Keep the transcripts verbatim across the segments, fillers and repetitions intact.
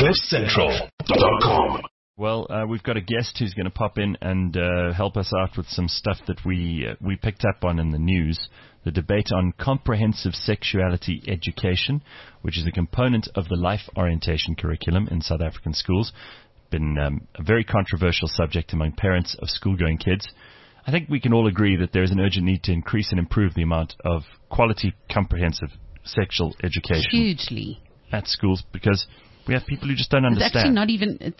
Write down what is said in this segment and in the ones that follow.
cliff central dot com. Well, uh, we've got a guest who's going to pop in and uh, help us out with some stuff that we uh, we picked up on in the news. The debate on comprehensive sexuality education, which is a component of the life orientation curriculum in South African schools. Been um, a very controversial subject among parents of school-going kids. I think we can all agree that there is an urgent need to increase and improve the amount of quality comprehensive sexual education. Hugely. At schools, because we have people who just don't understand. It's actually not even... It's,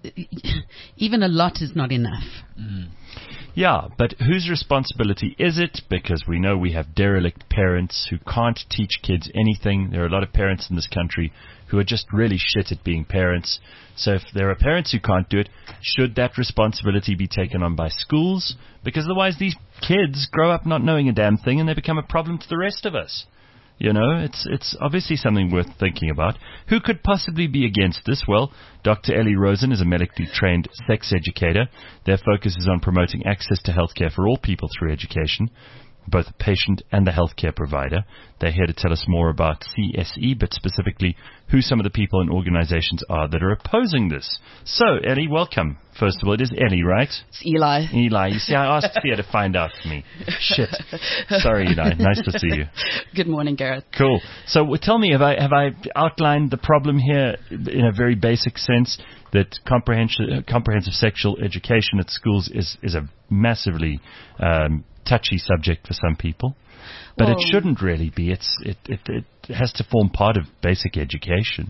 even a lot is not enough. Mm. Yeah, but whose responsibility is it? Because we know we have derelict parents who can't teach kids anything. There are a lot of parents in this country who are just really shit at being parents. So if there are parents who can't do it, should that responsibility be taken on by schools? Because otherwise these kids grow up not knowing a damn thing and they become a problem to the rest of us. You know, it's it's obviously something worth thinking about. Who could possibly be against this? Well, Doctor Ellie Rosen is a medically trained sex educator. Their focus is on promoting access to healthcare for all people through education, both the patient and the healthcare provider. They're here to tell us more about C S E, but specifically who some of the people and organizations are that are opposing this. So, Ellie, welcome. First of all, it is Ellie, right? It's Eli. Eli. You see, I asked Thea to find out for me. Shit. Sorry, Eli. Nice to see you. Good morning, Gareth. Cool. So well, tell me, have I have I outlined the problem here in a very basic sense, that comprehensive, comprehensive sexual education at schools is, is a massively um, touchy subject for some people? But well, it shouldn't really be. It's it, it, it has to form part of basic education.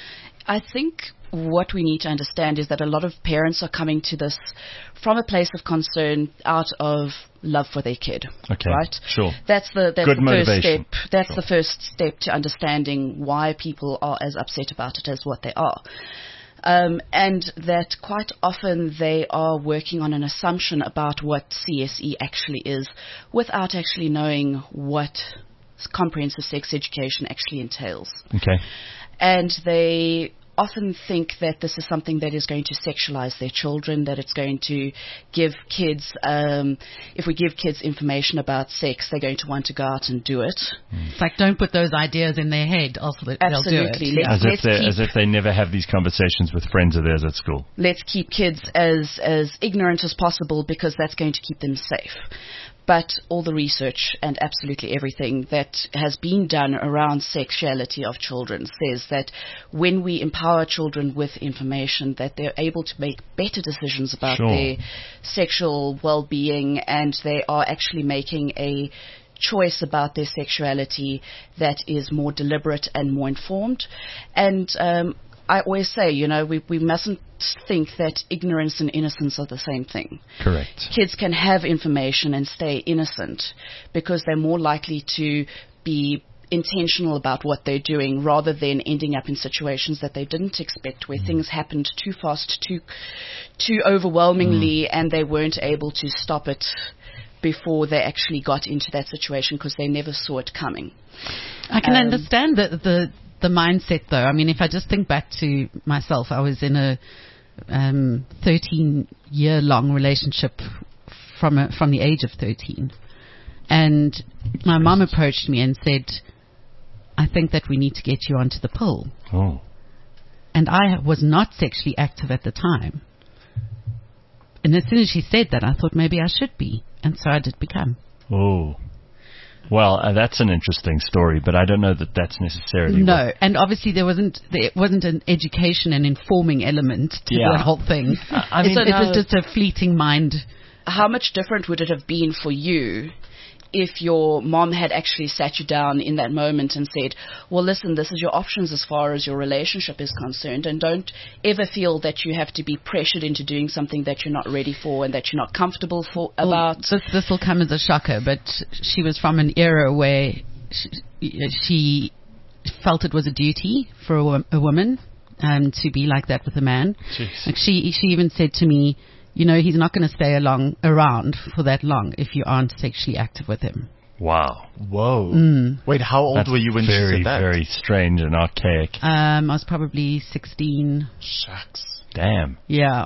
I think what we need to understand is that a lot of parents are coming to this from a place of concern out of love for their kid. Okay, right? Sure. That's the that's Good the first motivation. step. That's Sure. the first step to understanding why people are as upset about it as what they are. Um, and that quite often they are working on an assumption about what C S E actually is without actually knowing what comprehensive sex education actually entails. Okay. And they often think that this is something that is going to sexualize their children, that it's going to give kids, um, if we give kids information about sex, they're going to want to go out and do it. It's like, don't put those ideas in their head, also that they'll do it. Absolutely. As, Let's if they, keep, as if they never have these conversations with friends of theirs at school. let's keep kids as, as ignorant as possible because that's going to keep them safe. But all the research and absolutely everything that has been done around sexuality of children says that when we empower children with information, that they're able to make better decisions about Sure. their sexual well-being, and they are actually making a choice about their sexuality that is more deliberate and more informed. And um, I always say, you know, we, we mustn't think that ignorance and innocence are the same thing. Correct. Kids can have information and stay innocent because they're more likely to be intentional about what they're doing rather than ending up in situations that they didn't expect, where mm. things happened too fast, too too overwhelmingly, mm. and they weren't able to stop it before they actually got into that situation because they never saw it coming. I can Um, understand the, the the mindset, though. I mean, if I just think back to myself, I was in a um, thirteen-year-long relationship from a, from the age of thirteen. And my mum approached me and said, I think that we need to get you onto the pill. Oh. And I was not sexually active at the time. And as soon as she said that, I thought maybe I should be. And so I did become. Oh. Well, uh, that's an interesting story, but I don't know that that's necessarily no. What And obviously there wasn't there wasn't an education and informing element to Yeah. the whole thing. I, I mean, it, it was just a fleeting mind. How much different would it have been for you if your mom had actually sat you down in that moment and said, well, listen, this is your options as far as your relationship is concerned, and don't ever feel that you have to be pressured into doing something that you're not ready for and that you're not comfortable for Well, about. this this will come as a shocker, but she was from an era where she, she felt it was a duty for a, wo- a woman um, to be like that with a man. Jeez. Like she she even said to me, you know, he's not going to stay along around for that long if you aren't sexually active with him. Wow. Whoa. Mm. Wait, how old That's were you when very, she said that? very strange and archaic. Um, I was probably sixteen. Shucks. Damn. Yeah.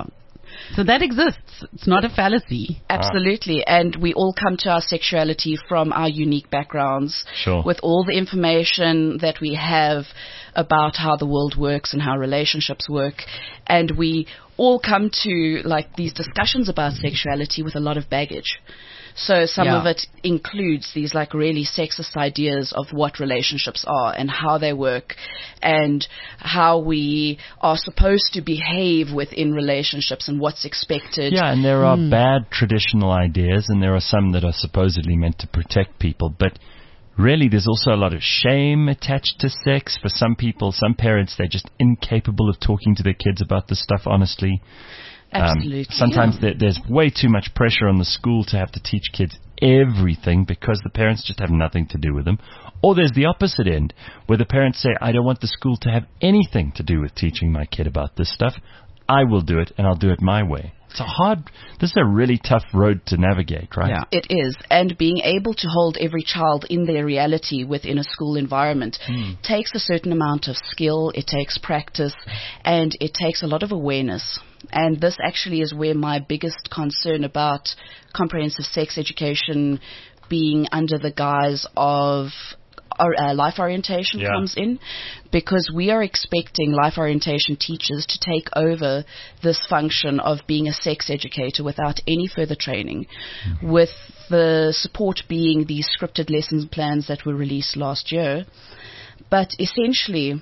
So that exists. It's not a fallacy. Absolutely. And we all come to our sexuality from our unique backgrounds. Sure. With all the information that we have about how the world works and how relationships work. And we all come to like these discussions about sexuality with a lot of baggage. So some Yeah. of it includes these like really sexist ideas of what relationships are and how they work and how we are supposed to behave within relationships and what's expected. Yeah, and there are bad traditional ideas, and there are some that are supposedly meant to protect people. But really, there's also a lot of shame attached to sex. For some people, some parents, they're just incapable of talking to their kids about this stuff honestly. Absolutely. Um, sometimes yeah. there, there's way too much pressure on the school to have to teach kids everything because the parents just have nothing to do with them. Or there's the opposite end, where the parents say, I don't want the school to have anything to do with teaching my kid about this stuff. I will do it, and I'll do it my way. It's a hard, this is a really tough road to navigate, right? Yeah. It is. And being able to hold every child in their reality within a school environment Mm. takes a certain amount of skill, it takes practice, and it takes a lot of awareness. And this actually is where my biggest concern about comprehensive sex education being under the guise of or, uh, life orientation Yeah. comes in, because we are expecting life orientation teachers to take over this function of being a sex educator without any further training, mm-hmm. with the support being these scripted lessons plans that were released last year. But essentially,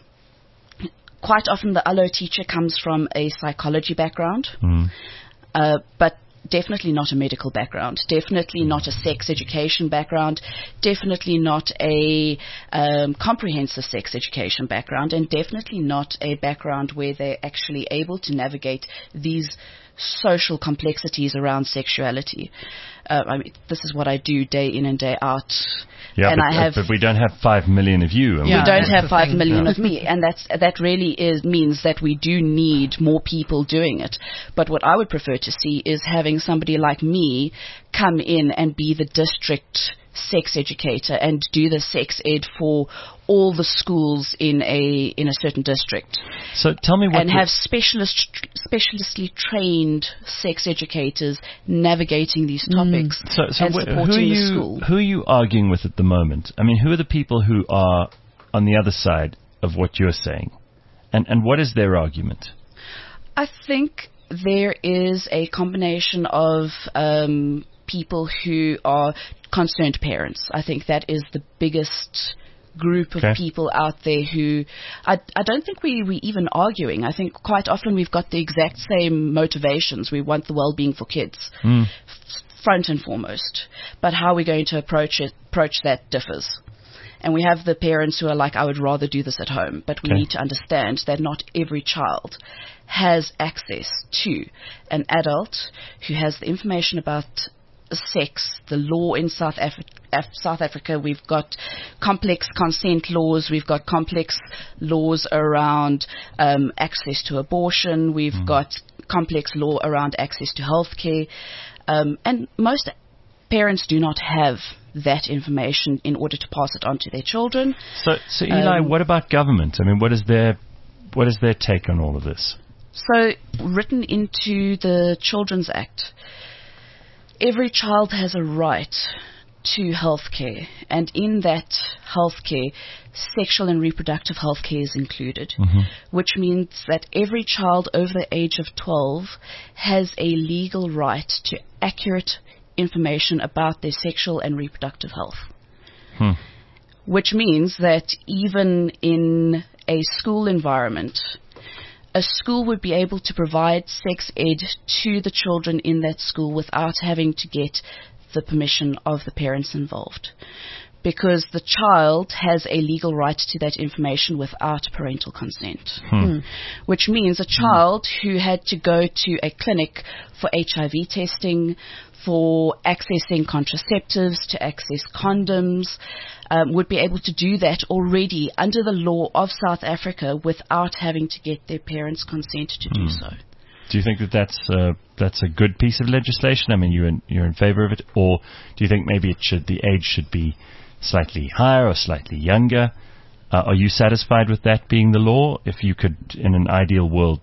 quite often the A L O teacher comes from a psychology background, Mm. uh, but definitely not a medical background, definitely not a sex education background, definitely not a um, comprehensive sex education background, and definitely not a background where they're actually able to navigate these social complexities around sexuality. Uh, I mean, this is what I do day in and day out. Yeah, and but, I have, but we don't have five million of you. And Yeah. we we don't that's have the five thing. million Yeah. of me, and that's that really is means that we do need more people doing it. But what I would prefer to see is having somebody like me come in and be the district sex educator and do the sex ed for all the schools in a in a certain district, So tell me what and the- have specialist specialistly trained sex educators navigating these topics So, so and wh- supporting who are the you school. who are you arguing with at the moment? I mean, who are the people who are on the other side of what you're saying, and and what is their argument? I think there is a combination of um, people who are concerned parents. I think that is the biggest group of Okay. people out there who I, I don't think we, we even arguing. I think quite often we've got the exact same motivations. We want the well-being for kids, Mm. f- front and foremost. But how we're going to approach it, approach that differs. And we have the parents who are like, I would rather do this at home. But we Okay. need to understand that not every child has access to an adult who has the information about sex, the law in South, Af- Af- South Africa. We've got complex consent laws. We've got complex laws around um, access to abortion. We've Mm. got complex law around access to healthcare. Um, and most parents do not have that information in order to pass it on to their children. So, so Eli, Um, what about government? I mean, what is their what is their take on all of this? So, written into the Children's Act, every child has a right to healthcare, and in that healthcare, sexual and reproductive healthcare is included, Mm-hmm. which means that every child over the age of twelve has a legal right to accurate information about their sexual and reproductive health. Hmm. Which means that even in a school environment, a school would be able to provide sex ed to the children in that school without having to get the permission of the parents involved. Because the child has a legal right to that information without parental consent. Hmm. Which means a child who had to go to a clinic for H I V testing, for accessing contraceptives, to access condoms, um, would be able to do that already under the law of South Africa without having to get their parents' consent to do so. Do you think that that's uh, that's a good piece of legislation? I mean, you're in, you're in favor of it, or do you think maybe it should the age should be slightly higher or slightly younger? Uh, are you satisfied with that being the law? If you could, in an ideal world,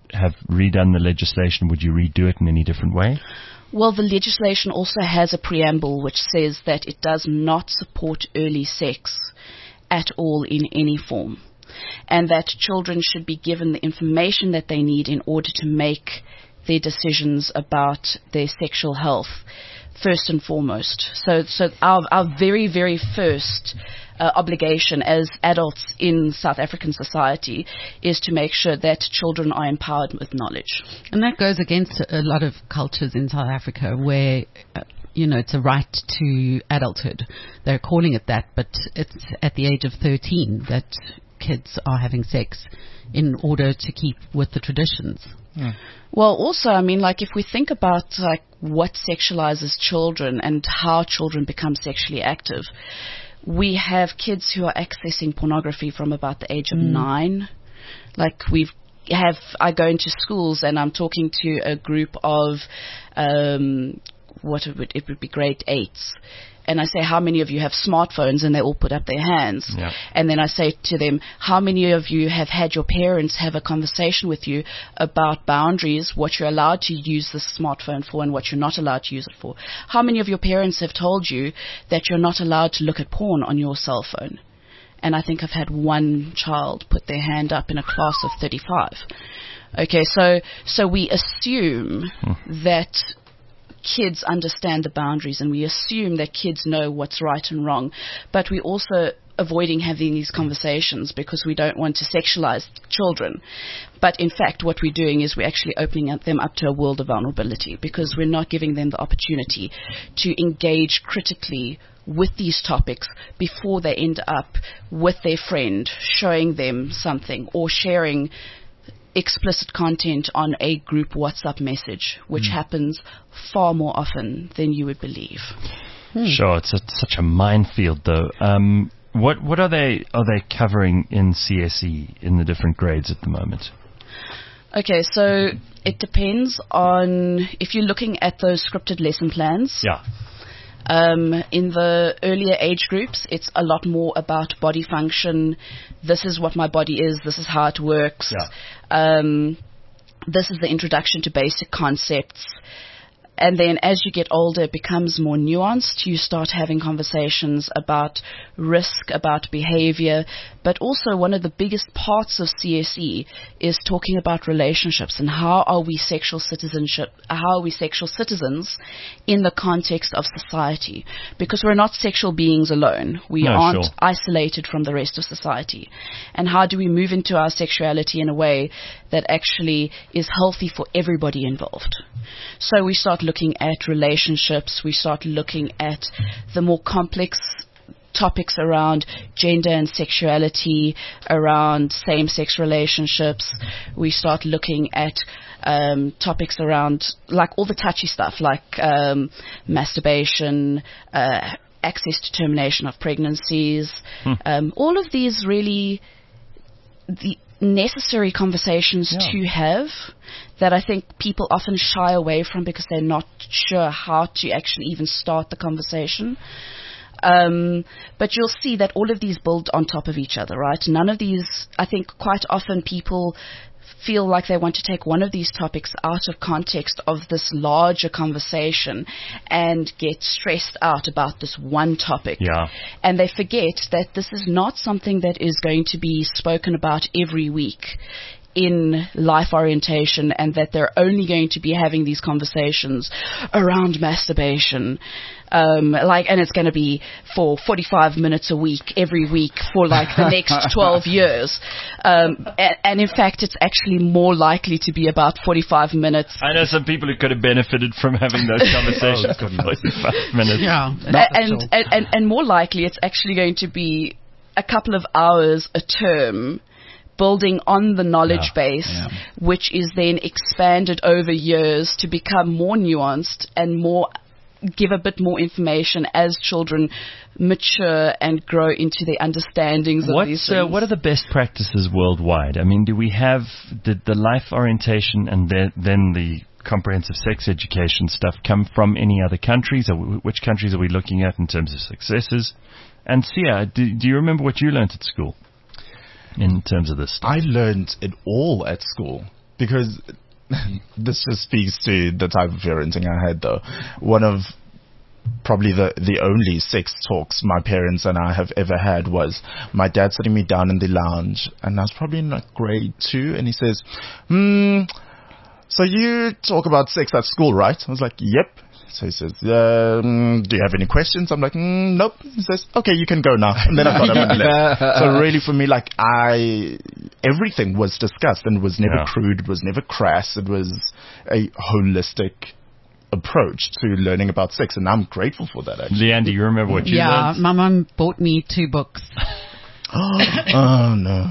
have redone the legislation, would you redo it in any different way? Well, the legislation also has a preamble which says that it does not support early sex at all in any form, and that children should be given the information that they need in order to make their decisions about their sexual health first and foremost. So, so our, our very, very first uh, obligation as adults in South African society is to make sure that children are empowered with knowledge. And that goes against a lot of cultures in South Africa where, uh, you know, it's a right to adulthood. They're calling it that, but it's at the age of thirteen that kids are having sex in order to keep with the traditions. Mm. Well, also, I mean, like, if we think about, like, what sexualizes children and how children become sexually active, we have kids who are accessing pornography from about the age of mm. nine. Like, we've have, I go into schools and I'm talking to a group of, um, what it would, it would be grade eights. And I say, how many of you have smartphones? And they all put up their hands. Yeah. And then I say to them, how many of you have had your parents have a conversation with you about boundaries, what you're allowed to use the smartphone for and what you're not allowed to use it for? How many of your parents have told you that you're not allowed to look at porn on your cell phone? And I think I've had one child put their hand up in a class of thirty-five. Okay, so, so we assume hmm. that kids understand the boundaries, and we assume that kids know what's right and wrong, but we also avoiding having these conversations because we don't want to sexualize children. But in fact, what we're doing is we're actually opening up them up to a world of vulnerability because we're not giving them the opportunity to engage critically with these topics before they end up with their friend showing them something or sharing explicit content on a group WhatsApp message, which mm. happens far more often than you would believe. Hmm. Sure, it's a, such a minefield, though. Um, what what are they are they covering in C S E in the different grades at the moment? Okay, so it depends on if you're looking at those scripted lesson plans. Yeah. Um, in the earlier age groups, it's a lot more about body function. This is what my body is. This is how it works. Yeah. Um, this is the introduction to basic concepts. And then as you get older, it becomes more nuanced. You start having conversations about risk, about behavior. But also one of the biggest parts of C S E is talking about relationships and how are we sexual citizenship, how are we sexual citizens in the context of society? Because we're not sexual beings alone. We no, aren't sure. isolated from the rest of society. And how do we move into our sexuality in a way that actually is healthy for everybody involved? So we start looking at relationships, we start looking at the more complex topics around gender and sexuality, around same-sex relationships. We start looking at um, topics around, like, all the touchy stuff, like um, masturbation, uh, access to termination of pregnancies. Hmm. Um, all of these really the necessary conversations yeah. to have that I think people often shy away from because they're not sure how to actually even start the conversation. Um, but you'll see that all of these build on top of each other, right? None of these, I think quite often people feel like they want to take one of these topics out of context of this larger conversation and get stressed out about this one topic. Yeah. And they forget that this is not something that is going to be spoken about every week in life orientation, and that they're only going to be having these conversations around masturbation. Um, like, and it's going to be for forty-five minutes a week, every week for like the next twelve years. Um, and, and in fact, it's actually more likely to be about forty-five minutes. I know some people who could have benefited from having those conversations for forty-five minutes. Yeah. And, and, and, and more likely, it's actually going to be a couple of hours a term, building on the knowledge yeah, base, yeah. which is then expanded over years to become more nuanced and more, give a bit more information as children mature and grow into their understandings What's, of these things. Uh, what are the best practices worldwide? I mean, do we have the, the life orientation and the, then the comprehensive sex education stuff come from any other countries? Or which countries are we looking at in terms of successes? And Sia, do, do you remember what you learned at school in terms of this stuff? I learned it all at school. because this just speaks to the type of parenting I had, though. One of probably the, the only sex talks my parents and I have ever had was my dad sitting me down in the lounge, and I was probably in like grade two, and he says, hmm, so you talk about sex at school, right? I was like, yep. So he says, um, do you have any questions? I'm like, mm, nope. He says, okay, you can go now. And then I thought I would left. So really for me, like I, everything was discussed and was never Yeah. crude. It was never crass. It was a holistic approach to learning about sex. And I'm grateful for that, actually. Leanne, do you remember what you Yeah, learned? my mum bought me two books. Oh, no.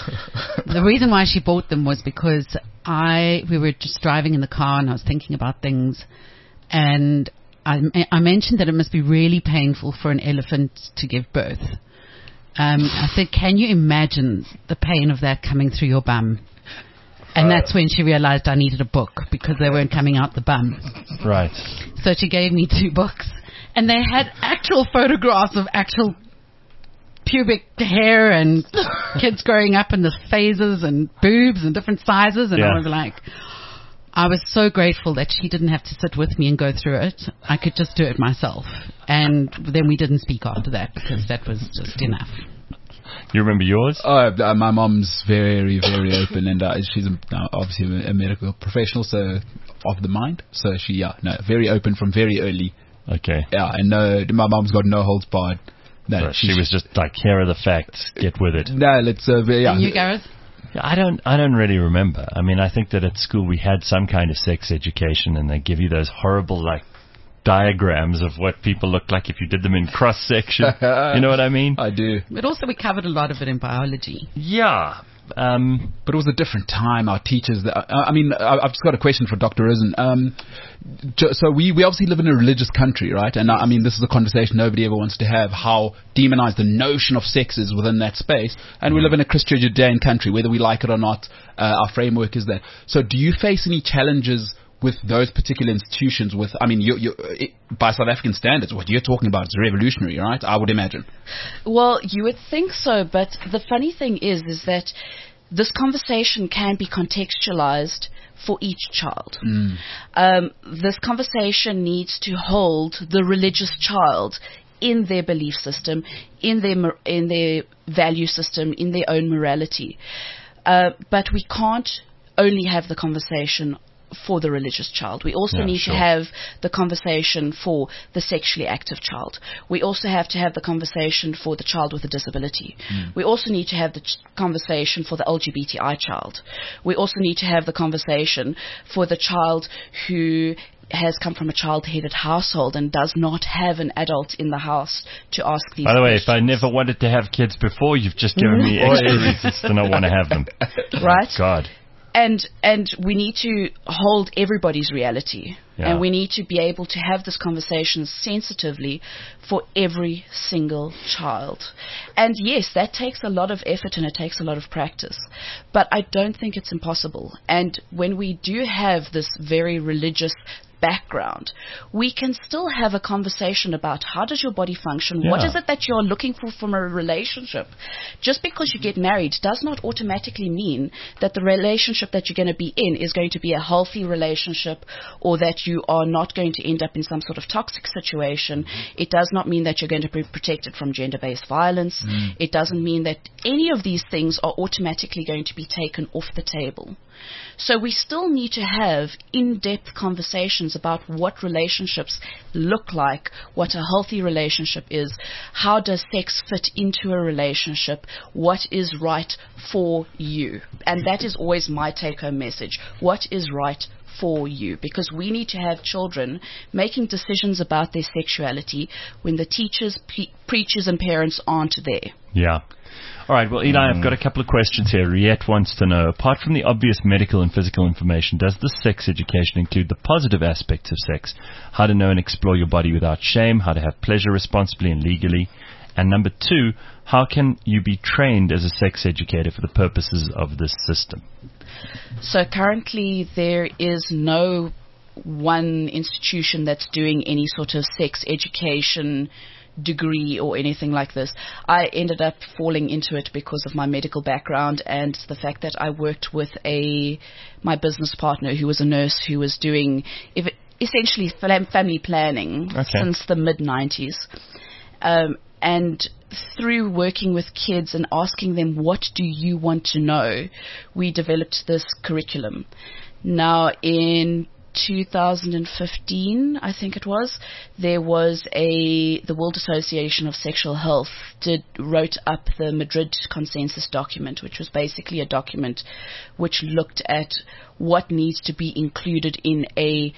The reason why she bought them was because I we were just driving in the car and I was thinking about things, and I, I mentioned that it must be really painful for an elephant to give birth. Um, I said, can you imagine the pain of that coming through your bum? And that's when she realized I needed a book because they weren't coming out the bum. Right. So she gave me two books, and they had actual photographs of actual pubic hair and kids growing up in the phases and boobs and different sizes. And Yeah. I was like, I was so grateful that she didn't have to sit with me and go through it. I could just do it myself. And then we didn't speak after that because that was just enough. You remember yours? Oh, uh, my mom's very, very open, and uh, she's a, uh, obviously a, a medical professional, so of the mind. So she, yeah, no, very open from very early. Okay. Yeah, and no, my mom's got no holds barred. No, So she was just like, here are the facts, get with it. No, let's. Uh, yeah. And you, Gareth? Yeah, I don't I don't really remember. I mean, I think that at school we had some kind of sex education, and they give you those horrible like diagrams of what people look like if you did them in cross section. You know what I mean? I do. But also we covered a lot of it in biology. Yeah. Um, But it was a different time. Our teachers, uh, I mean, I- I've just got a question for Doctor Risen. Um, ju- so we, we obviously live in a religious country, right? And I I mean, this is a conversation nobody ever wants to have, how demonized the notion of sex is within that space. And we live in a Christian Judean country, whether we like it or not, uh, our framework is that. So do you face any challenges with those particular institutions with, I mean, you you it, by South African standards, what you're talking about is revolutionary, right? I would imagine. Well, you would think so, but the funny thing is, is that this conversation can be contextualized for each child. Mm. Um, this conversation needs to hold the religious child in their belief system, in their mor- in their value system, in their own morality. Uh, but we can't only have the conversation for the religious child. We also Yeah, need sure. to have the conversation for the sexually active child. We also have to have the conversation for the child with a disability. We also need to have the ch- conversation for the L G B T I child. We also need to have the conversation for the child who has come from a child-headed household and does not have an adult in the house to ask these by the way, if I questions. never wanted to have kids before, you've just given me extra reasons to not want to have them. Right? God. And and we need to hold everybody's reality. Yeah. And we need to be able to have this conversation sensitively for every single child. And yes, that takes a lot of effort and it takes a lot of practice. But I don't think it's impossible. And when we do have this very religious background, we can still have a conversation about how does your body function, what Yeah. is it that you're looking for from a relationship. Just because you get married does not automatically mean that the relationship that you're going to be in is going to be a healthy relationship, or that you are not going to end up in some sort of toxic situation. It does not mean that you're going to be protected from gender-based violence. It doesn't mean that any of these things are automatically going to be taken off the table. So we still need to have in-depth conversations about what relationships look like, what a healthy relationship is, how does sex fit into a relationship, what is right for you. And that is always my take-home message. What is right for you? Because we need to have children making decisions about their sexuality when the teachers, pre- preachers and parents aren't there. Yeah. All right, well, Eli, I've got a couple of questions here. Riette wants to know, apart from the obvious medical and physical information, does the sex education include the positive aspects of sex? How to know and explore your body without shame, how to have pleasure responsibly and legally? And number two, how can you be trained as a sex educator for the purposes of this system? So currently there is no one institution that's doing any sort of sex education degree or anything like this. I ended up falling into it because of my medical background and the fact that I worked with a my business partner who was a nurse who was doing if it, essentially family planning Okay. since the mid nineties. Um, and through working with kids and asking them, what do you want to know, we developed this curriculum. Now, in two thousand fifteen, I think it was, there was a, the World Association of Sexual Health did, wrote up the Madrid Consensus document, which was basically a document which looked at what needs to be included in a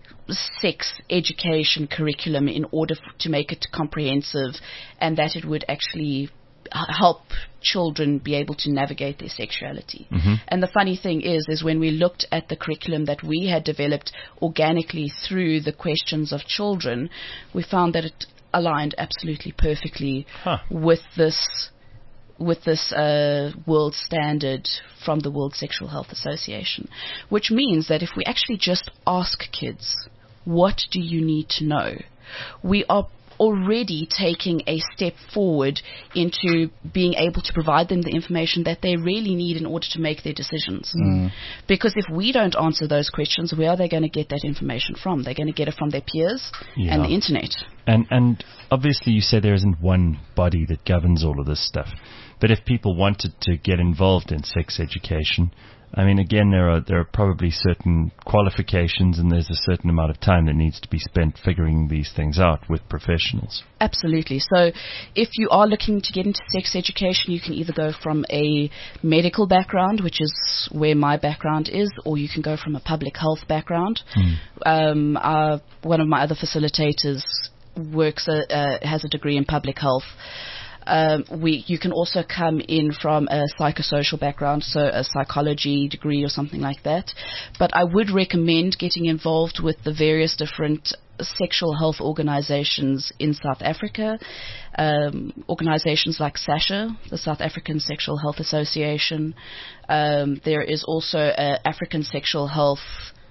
sex education curriculum in order f- to make it comprehensive, and that it would actually h- help children be able to navigate their sexuality. Mm-hmm. And the funny thing is, is when we looked at the curriculum that we had developed organically through the questions of children, we found that it aligned absolutely perfectly Huh. with this with this uh, world standard from the World Sexual Health Association, which means that if we actually just ask kids, what do you need to know, we are already taking a step forward into being able to provide them the information that they really need in order to make their decisions. Mm. Because if we don't answer those questions, where are they going to get that information from? They're going to get it from their peers Yeah. and the internet. And and obviously you say there isn't one body that governs all of this stuff. But if people wanted to get involved in sex education, I mean, again, there are there are probably certain qualifications, and there's a certain amount of time that needs to be spent figuring these things out with professionals. Absolutely. So if you are looking to get into sex education, you can either go from a medical background, which is where my background is, or you can go from a public health background. Hmm. Um, uh, one of my other facilitators works, uh, uh, has a degree in public health. Um, we, you can also come in from a psychosocial background, so a psychology degree or something like that. But I would recommend getting involved with the various different sexual health organizations in South Africa. Um, organizations like SASHA, the South African Sexual Health Association. Um, there is also an African Sexual Health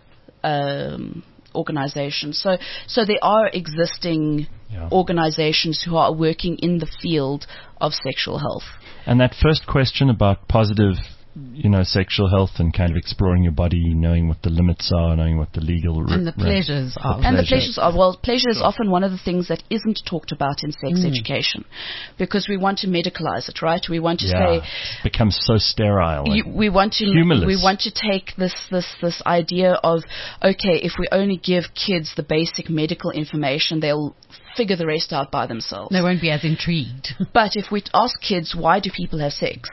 um, organization. So, so there are existing Yeah. organizations who are working in the field of sexual health. And that first question about positive, you know, sexual health and kind of exploring your body, knowing what the limits are, knowing what the legal re- And the re- pleasures of the And the pleasure. pleasures are, well, pleasure is often one of the things that isn't talked about in sex Mm. education, because we want to medicalize it, right? We want to yeah, say, it becomes so sterile. You, we want to Humorless. we want to take this this this idea of, okay, if we only give kids the basic medical information, they'll figure the rest out by themselves. They won't be as intrigued. But if we ask kids, why do people have sex?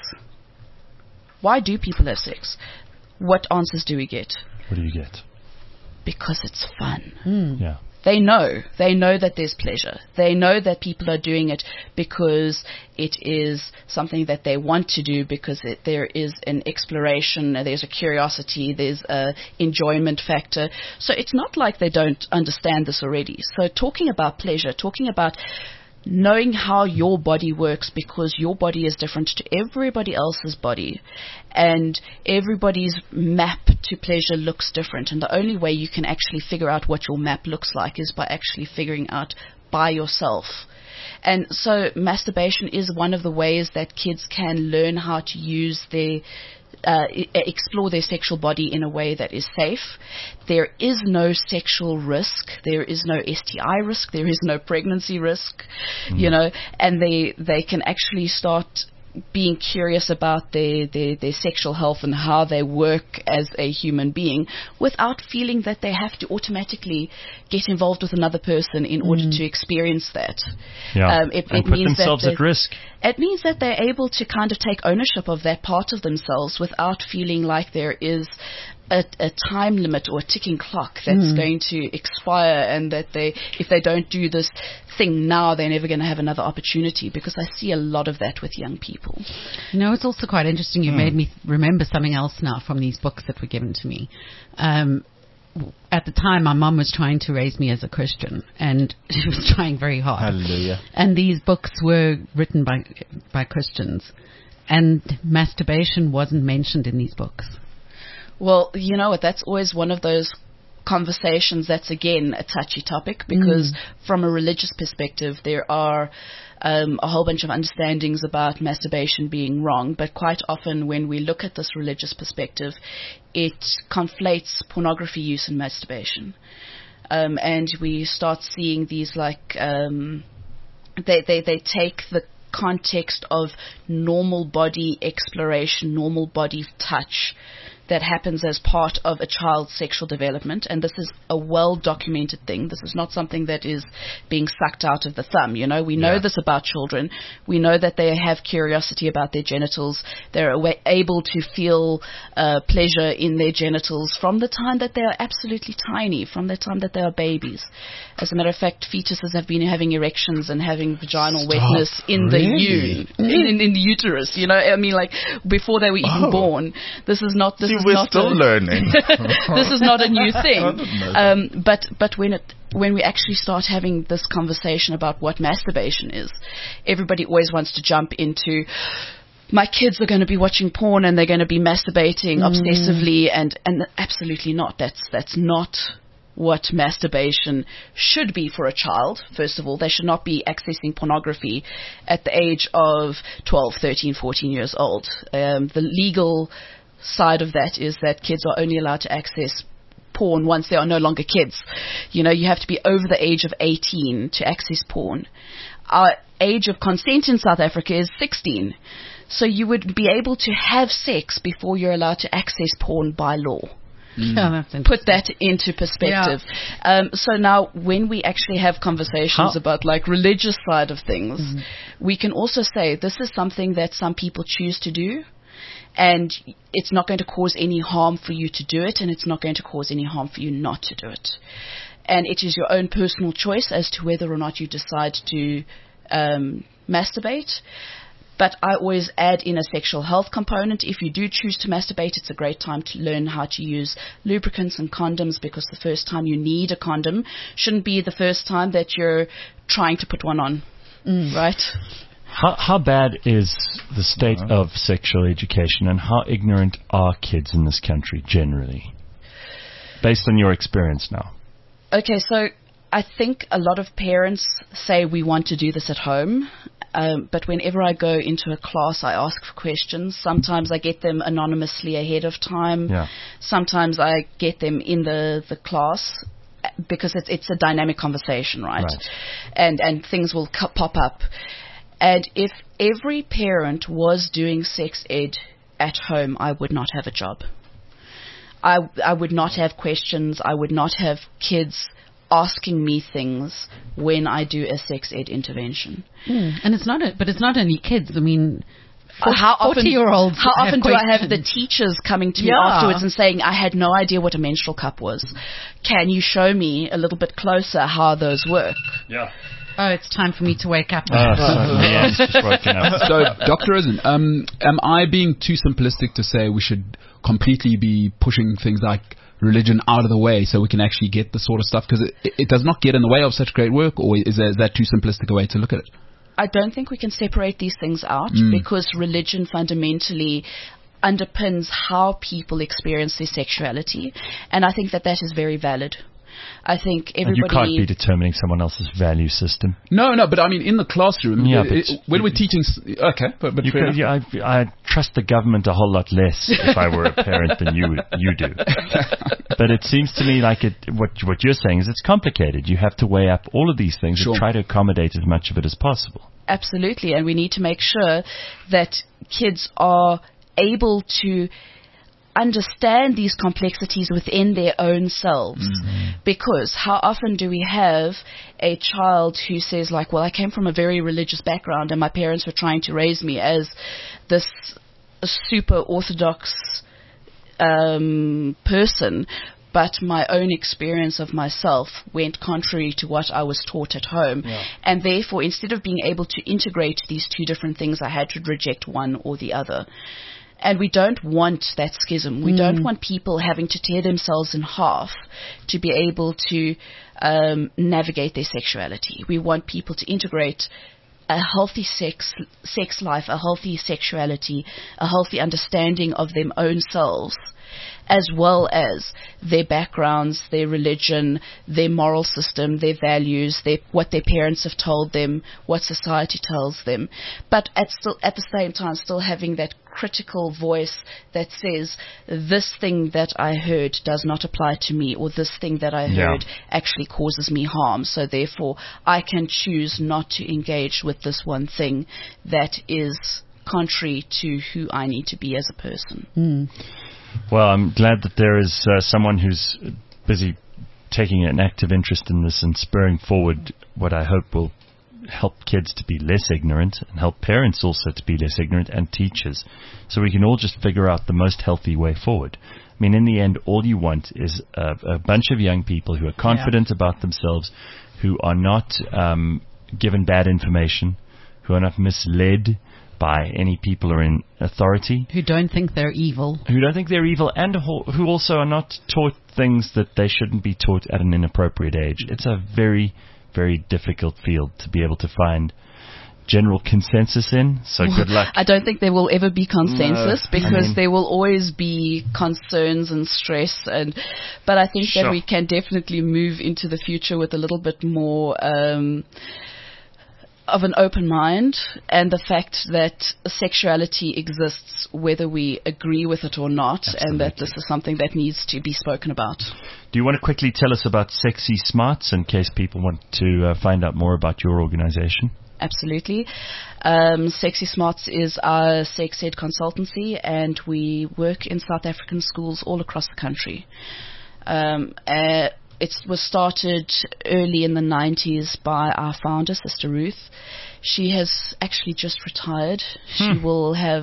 Why do people have sex? What answers do we get? What do you get? Because it's fun. Mm. Yeah. They know. They know that there's pleasure. They know that people are doing it because it is something that they want to do, because it, there is an exploration, there's a curiosity, there's a enjoyment factor. So it's not like they don't understand this already. So talking about pleasure, talking about knowing how your body works, because your body is different to everybody else's body, and everybody's map to pleasure looks different, and the only way you can actually figure out what your map looks like is by actually figuring out by yourself. And so masturbation is one of the ways that kids can learn how to use their Uh, explore their sexual body in a way that is safe. There is no sexual risk. There is no S T I risk. There is no pregnancy risk, mm. you know, and they, they can actually start being curious about their, their, their sexual health and how they work as a human being without feeling that they have to automatically get involved with another person in order Mm. to experience that. Yeah. Um, it, and it put means themselves that at risk. It means that they're able to kind of take ownership of that part of themselves without feeling like there is a, a time limit or a ticking clock that's Mm. going to expire, and that they, if they don't do this thing now, they're never going to have another opportunity, because I see a lot of that with young people. You know, it's also quite interesting. You Mm. made me remember something else now from these books that were given to me. Um, at the time, my mum was trying to raise me as a Christian, and she was trying very hard. Hallelujah. And these books were written by by Christians, and masturbation wasn't mentioned in these books. Well, you know what, that's always one of those conversations, that's again a touchy topic because mm. from a religious perspective, there are um, a whole bunch of understandings about masturbation being wrong. But quite often when we look at this religious perspective, it conflates pornography use and masturbation. Um, and we start seeing these like, um, they, they, they take the context of normal body exploration, normal body touch that happens as part of a child's sexual development, and this is a well-documented thing. This is not something that is being sucked out of the thumb. You know, we know yeah. this about children. We know that they have curiosity about their genitals. They're awa- able to feel uh, pleasure in their genitals from the time that they are absolutely tiny, from the time that they are babies. As a matter of fact, fetuses have been having erections and having vaginal Stop. wetness in really? the u- in, in, in the uterus. You know, I mean, like before they were even oh. born. This is not. This See, is we're not still a, learning. This is not a new thing. I didn't know that. Um, but but when it when we actually start having this conversation about what masturbation is, everybody always wants to jump into, my kids are going to be watching porn and they're going to be masturbating mm. obsessively, and and absolutely not. That's that's not what masturbation should be for a child. First of all, they should not be accessing pornography at the age of twelve, thirteen, fourteen years old. Um, the legal side of that is that kids are only allowed to access porn once they are no longer kids. You know, you have to be over the age of eighteen to access porn. Our age of consent in South Africa is sixteen. So you would be able to have sex before you're allowed to access porn by law. Mm. Oh, that's Put that into perspective. Yeah. Um, so now when we actually have conversations How? about like religious side of things, mm. we can also say this is something that some people choose to do. And it's not going to cause any harm for you to do it, and it's not going to cause any harm for you not to do it. And it is your own personal choice as to whether or not you decide to um, masturbate. But I always add in a sexual health component. If you do choose to masturbate, it's a great time to learn how to use lubricants and condoms, because the first time you need a condom shouldn't be the first time that you're trying to put one on, mm. right? How, how bad is the state uh-huh. of sexual education, and how ignorant are kids in this country generally, based on your experience now? Okay, so I think a lot of parents say we want to do this at home, um, but whenever I go into a class, I ask for questions. Sometimes I get them anonymously ahead of time. Yeah. Sometimes I get them in the, the class, because it's, it's a dynamic conversation, right? right. And, and things will cu- pop up. And if every parent was doing sex ed at home, I would not have a job. I, I would not have questions. I would not have kids asking me things when I do a sex ed intervention. Mm. And it's not, a, but it's not only kids. I mean, uh, how often, forty-year-olds how often do questions. I have the teachers coming to me yeah. afterwards and saying, I had no idea what a menstrual cup was. Can you show me a little bit closer how those work? Yeah. Oh, it's time for me to wake up. Oh, so, yeah, it's just woken up. So, Doctor Rosen, um, am I being too simplistic to say we should completely be pushing things like religion out of the way so we can actually get the sort of stuff? Because it, it does not get in the way of such great work, or is, there, is that too simplistic a way to look at it? I don't think we can separate these things out mm. because religion fundamentally underpins how people experience their sexuality, and I think that that is very valid. I think everybody... And you can't be determining someone else's value system. No, no, but I mean, in the classroom, yeah, it, it, when we're teaching... Okay, but... but you could, yeah, I, I trust the government a whole lot less if I were a parent than you you do. But it seems to me like it. what what you're saying is it's complicated. You have to weigh up all of these things sure. and try to accommodate as much of it as possible. Absolutely, and we need to make sure that kids are able to understand these complexities within their own selves. Mm-hmm. Because how often do we have a child who says, like, well, I came from a very religious background and my parents were trying to raise me as this super orthodox um, person, but my own experience of myself went contrary to what I was taught at home. Yeah. And therefore, instead of being able to integrate these two different things, I had to reject one or the other. And we don't want that schism. We mm. don't want people having to tear themselves in half to be able to um, navigate their sexuality. We want people to integrate a healthy sex sex life, a healthy sexuality, a healthy understanding of their own selves as well as their backgrounds, their religion, their moral system, their values, their, what their parents have told them, what society tells them, but at still at the same time still having that critical voice that says this thing that I heard does not apply to me, or this thing that I heard yeah. actually causes me harm, so therefore I can choose not to engage with this one thing that is contrary to who I need to be as a person. Mm. Well, I'm glad that there is uh, someone who's busy taking an active interest in this and spurring forward what I hope will help kids to be less ignorant and help parents also to be less ignorant, and teachers, so we can all just figure out the most healthy way forward. I mean, in the end, all you want is a, a bunch of young people who are confident yeah. about themselves, who are not um, given bad information, who are not misled by any people or in authority. Who don't think they're evil. Who don't think they're evil, and who also are not taught things that they shouldn't be taught at an inappropriate age. It's a very, very difficult field to be able to find general consensus in, so good luck. I don't think there will ever be consensus, no, because I mean, there will always be concerns and stress, and but I think sure. that we can definitely move into the future with a little bit more um, of an open mind, and the fact that sexuality exists whether we agree with it or not. Absolutely. And that this is something that needs to be spoken about. Do you want to quickly tell us about Sexy Smarts in case people want to uh, find out more about your organization? Absolutely. Um, Sexy Smarts is our sex ed consultancy, and we work in South African schools all across the country. Um, uh, it was started early in the nineties by our founder, Sister Ruth. She has actually just retired. Hmm. She will have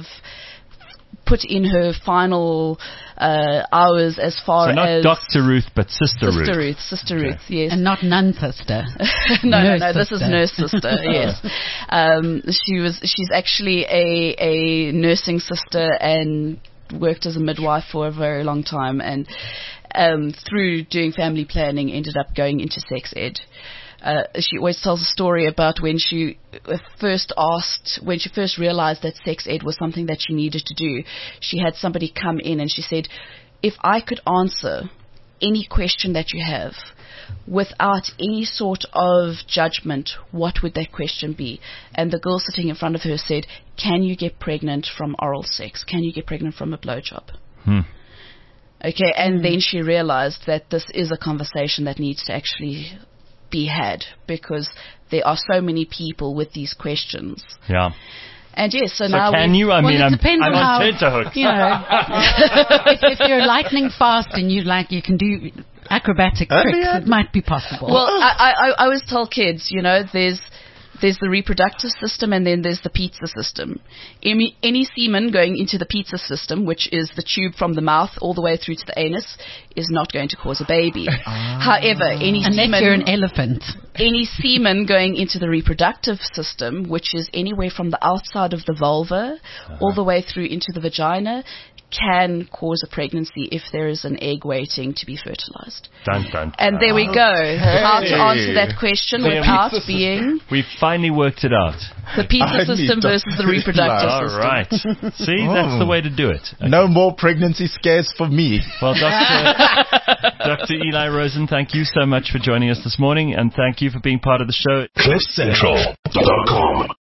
put in her final uh, hours as far so not as... Doctor Ruth, but Sister, Sister Ruth. Sister Ruth, Sister okay. Ruth, yes. And not nun sister. no, nurse no, no, this sister. is nurse sister, yes. Um, she was, she's actually a, a nursing sister and worked as a midwife for a very long time, and um, through doing family planning ended up going into sex ed. Uh, she always tells a story about when she first asked, when she first realized that sex ed was something that she needed to do. She had somebody come in and she said, if I could answer any question that you have without any sort of judgment, what would that question be? And the girl sitting in front of her said, can you get pregnant from oral sex? Can you get pregnant from a blowjob? Hmm. Okay, and mm. then she realized that this is a conversation that needs to actually be had, because there are so many people with these questions. Yeah. And yes, so, so now can we, you? I well, mean, it I'm, depends I'm on, on how, tenterhooks. You know, if, if you're lightning fast and you like, you can do acrobatic Uh, tricks, yeah. it might be possible. well, I, I, I always tell kids, you know, there's there's the reproductive system, and then there's the pizza system. Any, any semen going into the pizza system, which is the tube from the mouth all the way through to the anus, is not going to cause a baby. Ah. However, any Unless semen, you're an elephant. any semen going into the reproductive system, which is anywhere from the outside of the vulva uh-huh. all the way through into the vagina, can cause a pregnancy if there is an egg waiting to be fertilized. Dun, dun, dun. And there we go. Hey. How to answer that question The without pizza being We've finally worked it out. the pizza I system need to- versus the reproductive All system. right. See, that's the way to do it. Okay. No more pregnancy scares for me. Well, Doctor Doctor Eli Rosen, thank you so much for joining us this morning, and thank you for being part of the show. cliff central dot com